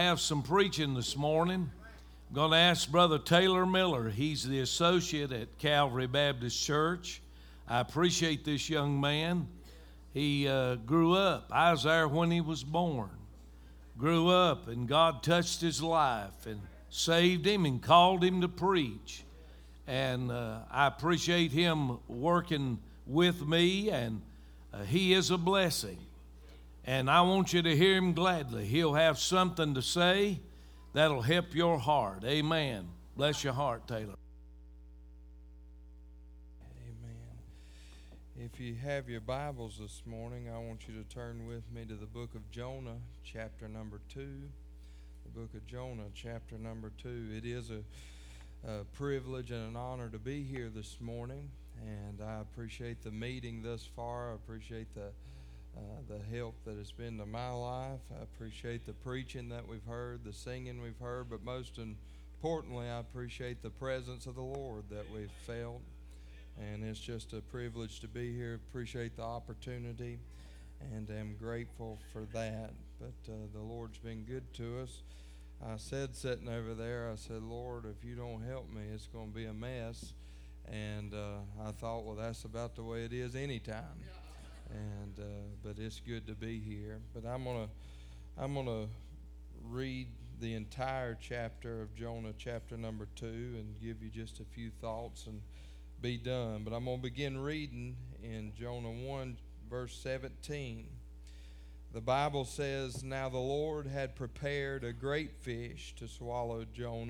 have some preaching this morning. I'm going to ask Brother Taylor Miller. He's the associate at Calvary Baptist Church. I appreciate this young man. He grew up. I was there when he was born. Grew up, and God touched his life and saved him and called him to preach. And I appreciate him working with me, and he is a blessing. And I want you to hear him gladly. He'll have something to say that'll help your heart. Amen. Bless your heart, Taylor. Amen. If you have your Bibles this morning, I want you to turn with me to the book of Jonah, chapter number 2. The book of Jonah, chapter number 2. It is a privilege and an honor to be here this morning, and I appreciate the meeting thus far. I appreciate the help that has been to my life. I appreciate the preaching that we've heard, the singing we've heard, but most importantly, I appreciate the presence of the Lord that we've felt, and it's just a privilege to be here. Appreciate the opportunity, and am grateful for that. But the Lord's been good to us. I said sitting over there, I said, Lord, if you don't help me, it's going to be a mess. And I thought, well, that's about the way it is anytime. And but it's good to be here. But I'm gonna read the entire chapter of Jonah, chapter number 2, and give you just a few thoughts and be done. But I'm gonna begin reading in Jonah 1, verse 17. The Bible says, "Now the Lord had prepared a great fish to swallow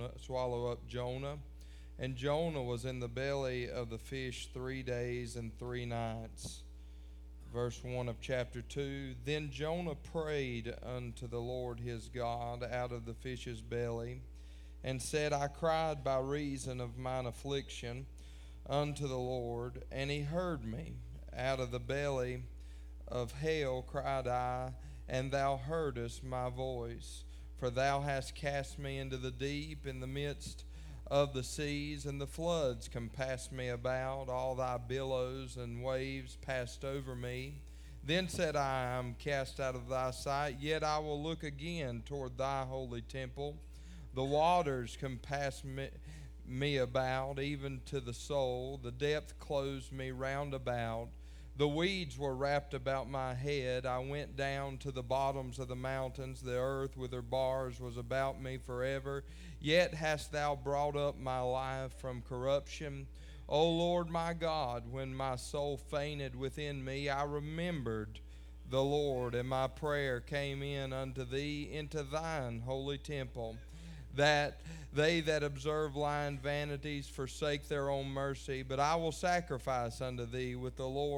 up Jonah, and Jonah was in the belly of the fish 3 days and 3 nights." Verse 1 of chapter 2, "Then Jonah prayed unto the Lord his God out of the fish's belly, and said, I cried by reason of mine affliction unto the Lord, and he heard me. Out of the belly of hell cried I, and thou heardest my voice. For thou hast cast me into the deep, in the midst of the seas, and the floods compassed me about. All thy billows and waves passed over me. Then said I am cast out of thy sight, yet I will look again toward thy holy temple. The waters compassed me about, even to the soul. The depth closed me round about. The weeds were wrapped about my head. I went down to the bottoms of the mountains. The earth with her bars was about me forever. Yet hast thou brought up my life from corruption. O Lord my God, when my soul fainted within me, I remembered the Lord, and my prayer came in unto thee into thine holy temple. That they that observe lying vanities forsake their own mercy, but I will sacrifice unto thee with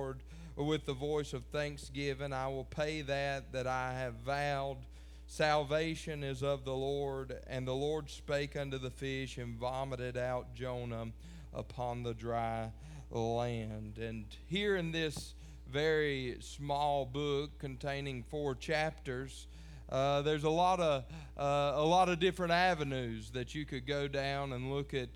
the voice of thanksgiving. I will pay that I have vowed. Salvation is of the Lord. And the Lord spake unto the fish, and vomited out Jonah upon the dry land." And here in this very small book containing 4 chapters, there's a lot of different avenues that you could go down and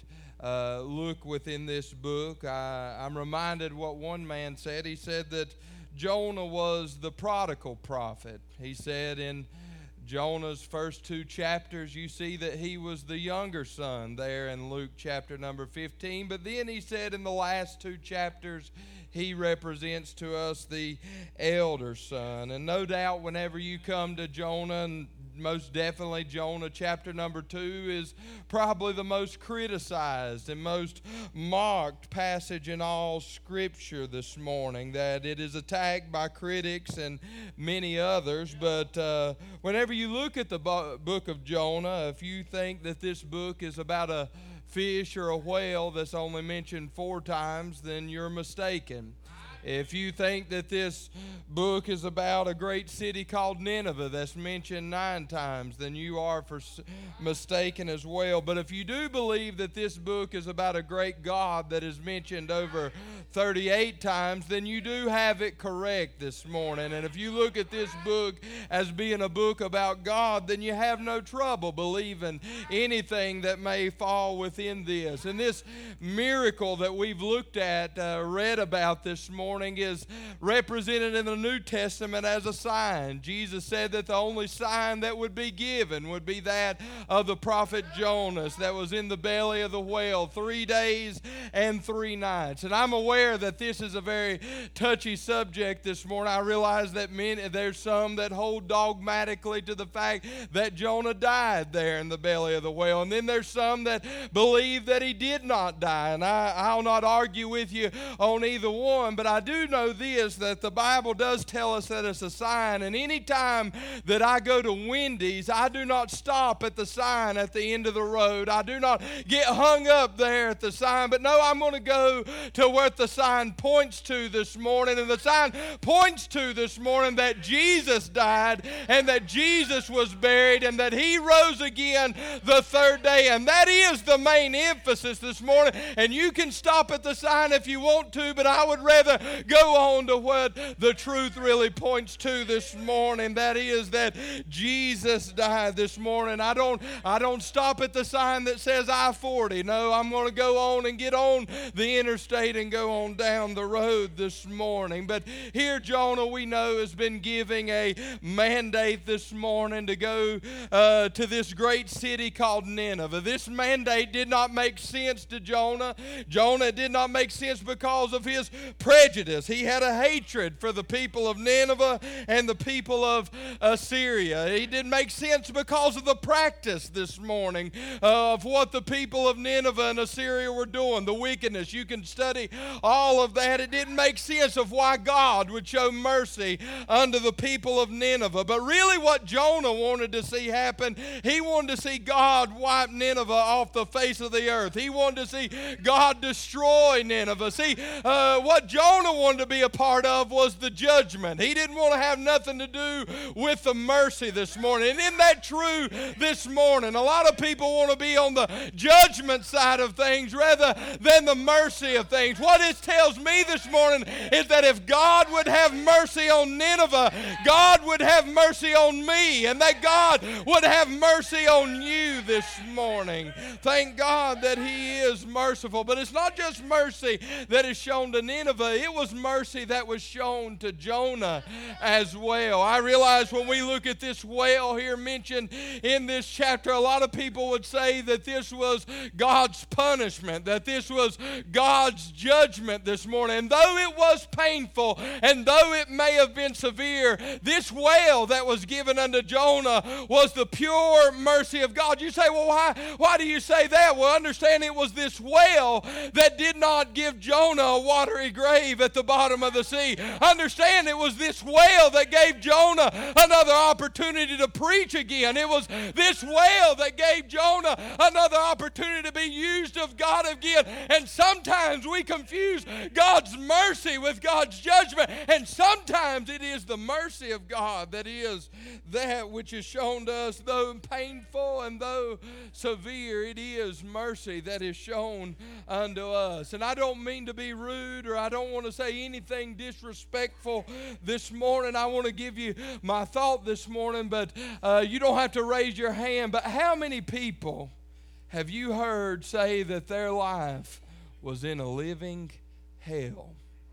look within this book. I'm reminded what one man said. He said that Jonah was the prodigal prophet. He said in Jonah's first 2 chapters, you see that he was the younger son there in Luke chapter number 15. But then he said in the last 2 chapters, he represents to us the elder son. And no doubt whenever you come to Jonah, and most definitely Jonah chapter number 2 is probably the most criticized and most mocked passage in all Scripture this morning, that it is attacked by critics and many others. But whenever you look at the book of Jonah, if you think that this book is about a fish or a whale that's only mentioned 4 times, then you're mistaken. If you think that this book is about a great city called Nineveh that's mentioned 9 times, then you are mistaken as well. But if you do believe that this book is about a great God that is mentioned over 38 times, then you do have it correct this morning. And if you look at this book as being a book about God, then you have no trouble believing anything that may fall within this. And this miracle that we've looked at, read about this morning, morning is represented in the New Testament as a sign. Jesus said that the only sign that would be given would be that of the prophet Jonas that was in the belly of the whale 3 days and 3 nights. And I'm aware that this is a very touchy subject this morning. I realize that there's some that hold dogmatically to the fact that Jonah died there in the belly of the whale. And then there's some that believe that he did not die. And I'll not argue with you on either one, but I do know this, that the Bible does tell us that it's a sign. And any time that I go to Wendy's, I do not stop at the sign at the end of the road. I do not get hung up there at the sign, but no, I'm going to go to what the sign points to this morning. And the sign points to this morning that Jesus died and that Jesus was buried and that he rose again the third day. And that is the main emphasis this morning. And you can stop at the sign if you want to, but I would rather go on to what the truth really points to this morning. That is that Jesus died this morning. I don't stop at the sign that says I-40. No, I'm going to go on and get on the interstate and go on down the road this morning. But here Jonah, we know, has been giving a mandate this morning to go to this great city called Nineveh. This mandate did not make sense to Jonah. Jonah did not make sense because of his prejudice. He had a hatred for the people of Nineveh and the people of Assyria. He didn't make sense because of the practice this morning of what the people of Nineveh and Assyria were doing, the wickedness. You can study all of that. It didn't make sense of why God would show mercy unto the people of Nineveh. But really what Jonah wanted to see happen, he wanted to see God wipe Nineveh off the face of the earth. He wanted to see God destroy Nineveh. See, what Jonah wanted to be a part of was the judgment. He didn't want to have nothing to do with the mercy this morning. And isn't that true this morning? A lot of people want to be on the judgment side of things rather than the mercy of things. What it tells me this morning is that if God would have mercy on Nineveh, God would have mercy on me, and that God would have mercy on you this morning. Thank God that he is merciful. But it's not just mercy that is shown to Nineveh. It was mercy that was shown to Jonah as well. I realize when we look at this whale here mentioned in this chapter, a lot of people would say that this was God's punishment, that this was God's judgment this morning. And though it was painful and though it may have been severe, this whale that was given unto Jonah was the pure mercy of God. You say, well, why do you say that? Well, understand it was this whale that did not give Jonah a watery grave at the bottom of the sea. Understand it was this whale that gave Jonah another opportunity to preach again. It was this whale that gave Jonah another opportunity to be used of God again. And sometimes we confuse God's mercy with God's judgment. And sometimes it is the mercy of God that is that which is shown to us, though painful and though severe, it is mercy that is shown unto us. And I don't mean to be rude, or I don't want to say anything disrespectful this morning. I want to give you my thought this morning, but you don't have to raise your hand. But how many people have you heard say that their life was in a living hell?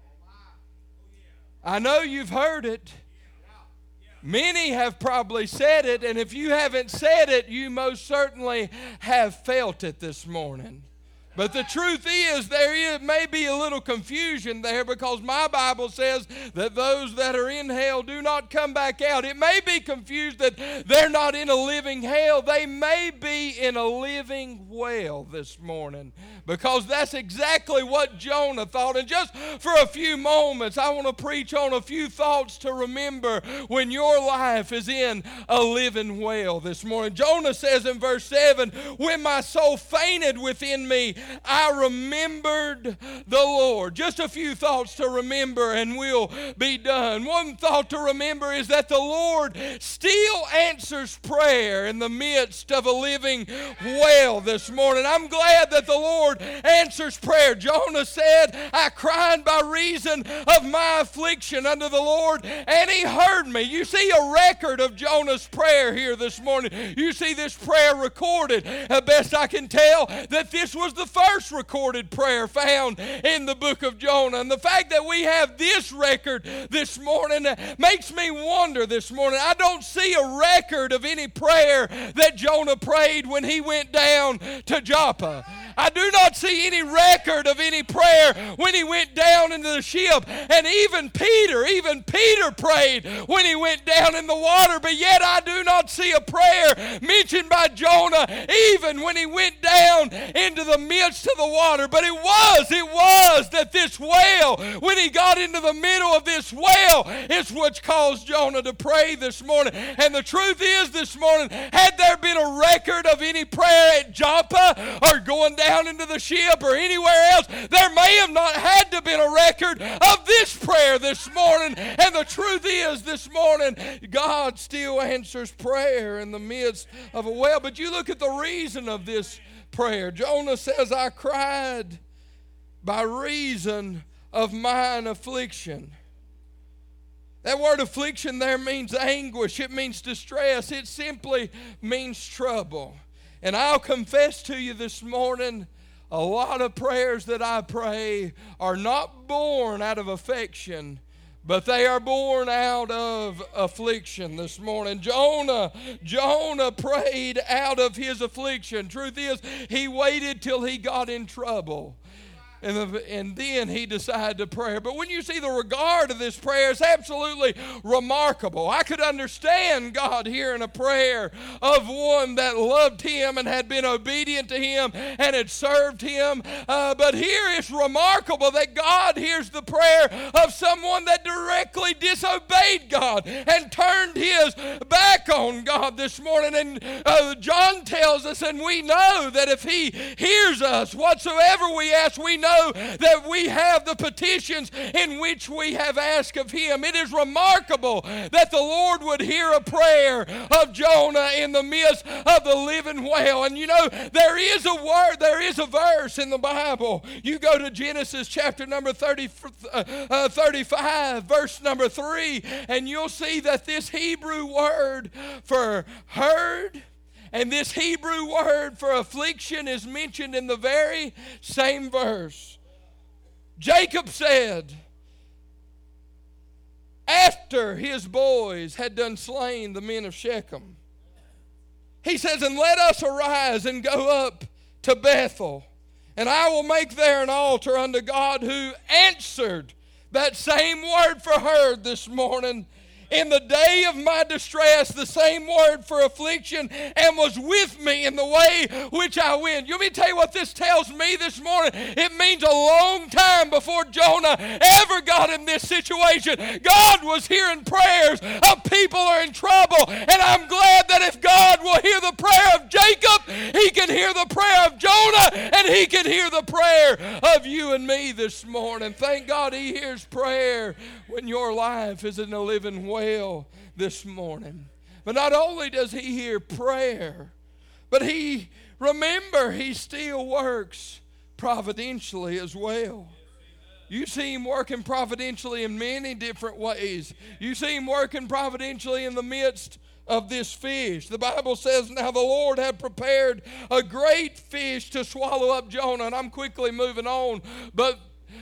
I know you've heard it. Many have probably said it, and if you haven't said it, you most certainly have felt it this morning. But the truth is, there may be a little confusion there, because my Bible says that those that are in hell do not come back out. It may be confused that they're not in a living hell. They may be in a living well this morning, because that's exactly what Jonah thought. And just for a few moments, I want to preach on a few thoughts to remember when your life is in a living well this morning. Jonah says in verse 7, when my soul fainted within me, I remembered the Lord. Just a few thoughts to remember and we'll be done. One thought to remember is that the Lord still answers prayer in the midst of a living well this morning. I'm glad that the Lord answers prayer. Jonah said, I cried by reason of my affliction unto the Lord, and he heard me. You see a record of Jonah's prayer here this morning. You see this prayer recorded, best I can tell, that this was the first recorded prayer found in the book of Jonah. And the fact that we have this record this morning makes me wonder this morning. I don't see a record of any prayer that Jonah prayed when he went down to Joppa. I do not see any record of any prayer when he went down into the ship. And even Peter prayed when he went down in the water. But yet I do not see a prayer mentioned by Jonah even when he went down into the midst of the water. But it was that this whale, when he got into the middle of this whale, is what caused Jonah to pray this morning. And the truth is this morning, had there been a record of any prayer at Joppa or going down into the ship or anywhere else, there may have not had to have been a record of this prayer this morning. And the truth is this morning, God still answers prayer in the midst of a whale. But you look at the reason of this prayer. Jonah says, I cried by reason of mine affliction. That word affliction there means anguish. It means distress. It simply means trouble. And I'll confess to you this morning, a lot of prayers that I pray are not born out of affection, but they are born out of affliction this morning. Jonah prayed out of his affliction. Truth is, he waited till he got in trouble. And then he decided to pray. But when you see the regard of this prayer, it's absolutely remarkable. I could understand God hearing a prayer of one that loved him and had been obedient to him and had served him. But here it's remarkable that God hears the prayer of someone that directly disobeyed God and turned his back on God this morning. And John tells us, and we know that if he hears us, whatsoever we ask, we know that we have the petitions in which we have asked of him. It is remarkable that the Lord would hear a prayer of Jonah in the midst of the living whale. And you know, there is a verse in the Bible. You go to Genesis chapter number 35, verse number 3, and you'll see that this Hebrew word for heard and this Hebrew word for affliction is mentioned in the very same verse. Jacob said, after his boys had done slain the men of Shechem, he says, and let us arise and go up to Bethel, and I will make there an altar unto God, who answered that same word for heard this morning. In the day of my distress, the same word for affliction, and was with me in the way which I went. You want me to tell you what this tells me this morning? It means a long time before Jonah ever got in this situation, God was hearing prayers of people who are in trouble. And I'm glad that if God will hear the prayer of Jacob, he can hear the prayer of Jonah, and he can hear the prayer of you and me this morning. Thank God he hears prayer when your life is in a living well this morning. But not only does he hear prayer, but he still works providentially as well. You see him working providentially in many different ways. You see him working providentially in the midst of this fish. The Bible says, now the Lord had prepared a great fish to swallow up Jonah. And I'm quickly moving on, but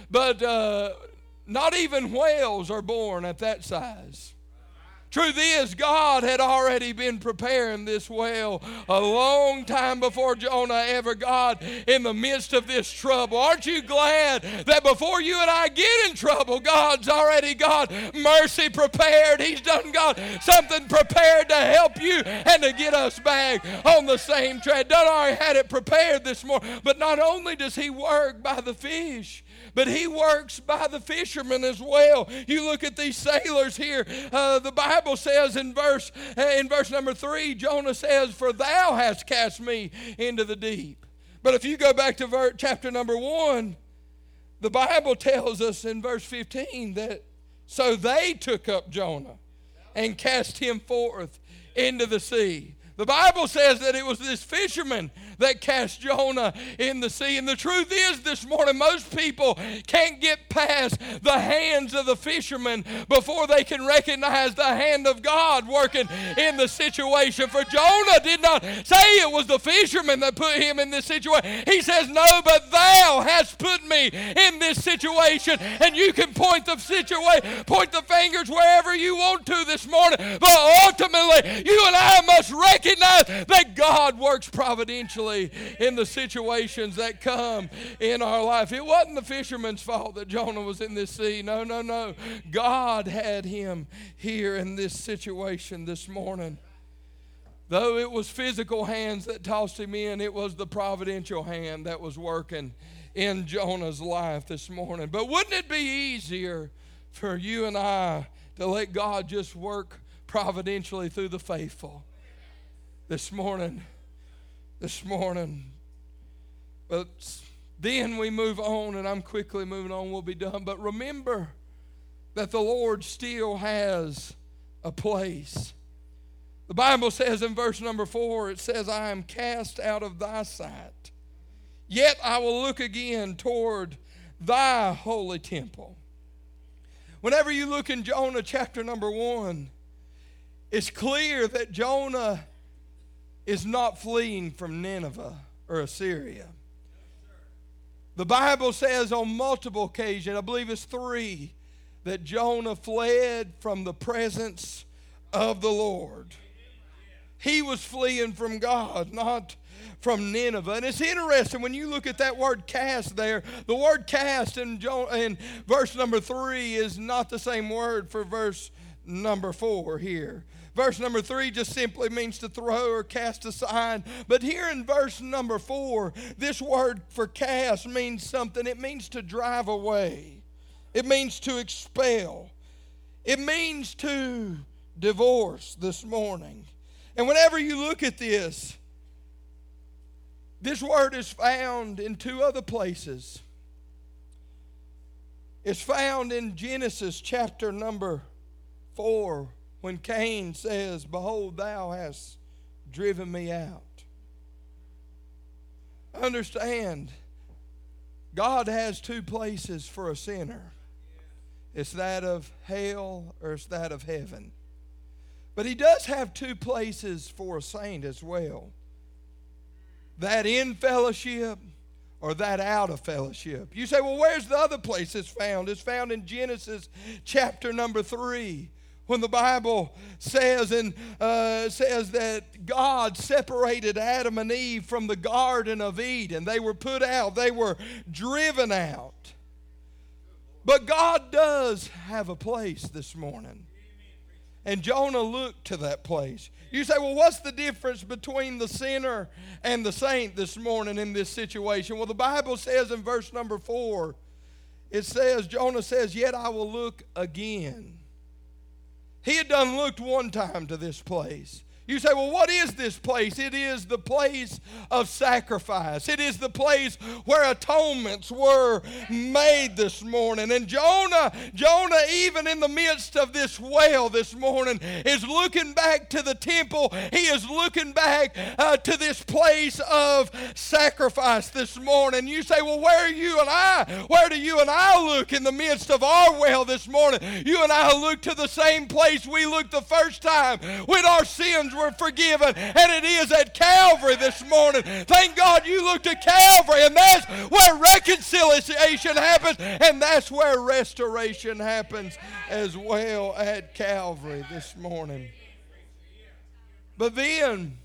not even whales are born at that size. Truth is, God had already been preparing this whale a long time before Jonah ever got in the midst of this trouble. Aren't you glad that before you and I get in trouble, God's already got mercy prepared? He's done got something prepared to help you and to get us back on the same track. Done already had it prepared this morning. But not only does he work by the fish, but he works by the fishermen as well. You look at these sailors here. The Bible says in verse number 3, Jonah says, for thou hast cast me into the deep. But if you go back to chapter number 1, the Bible tells us in verse 15 that so they took up Jonah and cast him forth into the sea. The Bible says that it was this fisherman that cast Jonah in the sea. And the truth is this morning, most people can't get past the hands of the fishermen before they can recognize the hand of God working in the situation. For Jonah did not say it was the fishermen that put him in this situation. He says, no, but thou hast put me in this situation. And you can point the fingers wherever you want to this morning. But ultimately, you and I must recognize that God works providentially in the situations that come in our life. It wasn't the fisherman's fault that Jonah was in this sea. No. God had him here in this situation this morning. Though it was physical hands that tossed him in, it was the providential hand that was working in Jonah's life this morning. But wouldn't it be easier for you and I to let God just work providentially through the faithful this morning? But then we move on, and I'm quickly moving on, we'll be done. But remember that the Lord still has a place. The Bible says in verse number 4, it says, I am cast out of thy sight, yet I will look again toward thy holy temple. Whenever you look in Jonah chapter number 1, it's clear that Jonah is not fleeing from Nineveh or Assyria. The Bible says on multiple occasions, I believe it's 3, that Jonah fled from the presence of the Lord. He was fleeing from God, not from Nineveh. And it's interesting when you look at that word cast there. The word cast in verse number 3 is not the same word for verse number 4 here. Verse number 3 just simply means to throw or cast aside. But here in verse number 4, this word for cast means something. It means to drive away. It means to expel. It means to divorce this morning. And whenever you look at this word is found in 2 other places. It's found in Genesis chapter number 4, when Cain says, behold, thou hast driven me out. Understand, God has 2 places for a sinner. It's that of hell or it's that of heaven. But he does have 2 places for a saint as well. That in fellowship or that out of fellowship. You say, well, where's the other place it's found? It's found in Genesis chapter number 3. When the Bible says that God separated Adam and Eve from the Garden of Eden. They were put out. They were driven out. But God does have a place this morning. And Jonah looked to that place. You say, well, what's the difference between the sinner and the saint this morning in this situation? Well, the Bible says in verse number 4, it says, Jonah says, yet I will look again. He had done looked one time to this place. You say, well, what is this place? It is the place of sacrifice. It is the place where atonements were made this morning. And Jonah, even in the midst of this wail this morning, is looking back to the temple. He is looking back to this place of sacrifice this morning. You say, well, where are you and I? Where do you and I look in the midst of our wail this morning? You and I look to the same place we looked the first time when our sins were forgiven, and it is at Calvary this morning. Thank God you look to Calvary, and that's where reconciliation happens, and that's where restoration happens as well at Calvary this morning. But then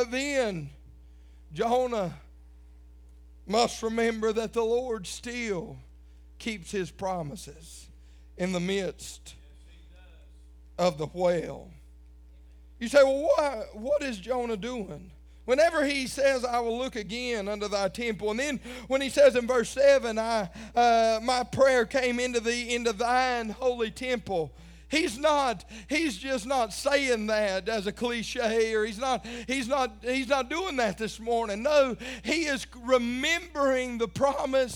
Jonah must remember that the Lord still keeps his promises in the midst of the whale. You say, well, what is Jonah doing? Whenever he says, I will look again unto thy temple, and then when he says in verse 7, my prayer came into thine holy temple. He's just not saying that as a cliche, or he's not doing that this morning. No, he is remembering the promise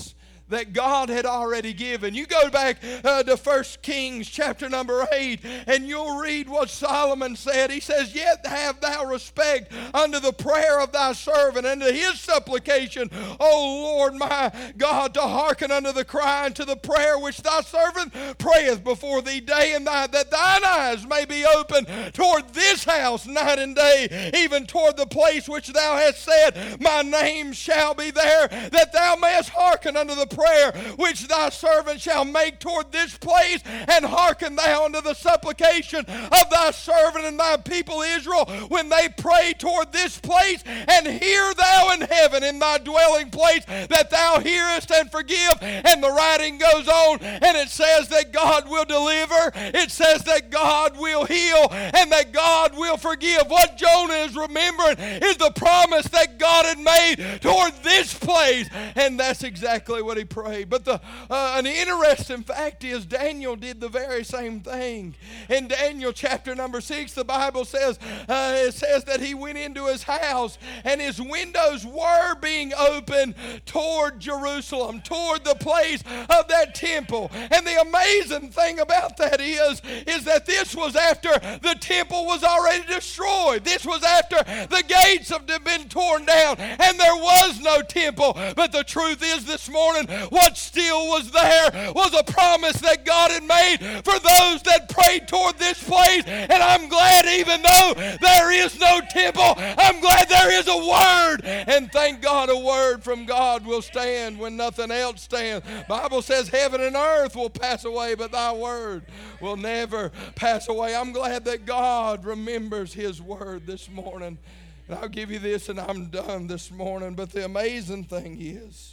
that God had already given. You go back to 1 Kings chapter number 8, and you'll read what Solomon said. He says, "Yet have thou respect unto the prayer of thy servant, and to his supplication, O Lord my God, to hearken unto the cry and to the prayer which thy servant prayeth before thee day and night, that thine eyes may be open toward this house night and day, even toward the place which thou hast said, my name shall be there, that thou mayest hearken unto the prayer which thy servant shall make toward this place, and hearken thou unto the supplication of thy servant and thy people Israel when they pray toward this place, and hear thou in heaven in thy dwelling place, that thou hearest and forgive." And the writing goes on, and it says that God will deliver, it says that God will heal, and that God will forgive. What Jonah is remembering is the promise that God had made toward this place, and that's exactly what he prayed. But an interesting fact is Daniel did the very same thing. In Daniel chapter number 6, the Bible says, it says that he went into his house, and his windows were being opened toward Jerusalem, toward the place of that temple. And the amazing thing about that is that this was after the temple was already destroyed. This was after the gates have been torn down, and there was no temple. But the truth is this morning, what still was there was a promise that God had made for those that prayed toward this place. And I'm glad, even though there is no temple, I'm glad there is a word. And thank God, a word from God will stand when nothing else stands. Bible says heaven and earth will pass away, but thy word will never pass away. I'm glad that God remembers his word this morning. And I'll give you this, and I'm done this morning. But the amazing thing is,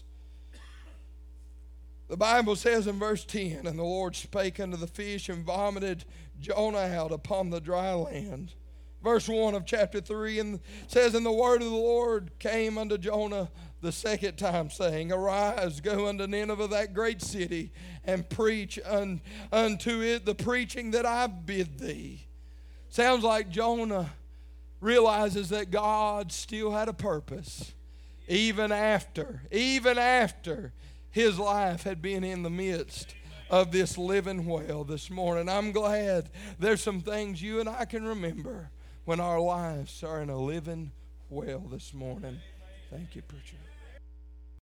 the Bible says in verse 10, "And the Lord spake unto the fish, and vomited Jonah out upon the dry land." Verse 1 of chapter 3 and says, "And the word of the Lord came unto Jonah the second time, saying, Arise, go unto Nineveh, that great city, and preach unto it the preaching that I bid thee." Sounds like Jonah realizes that God still had a purpose, even after his life had been in the midst of this living well this morning. I'm glad there's some things you and I can remember when our lives are in a living well this morning. Thank you, preacher.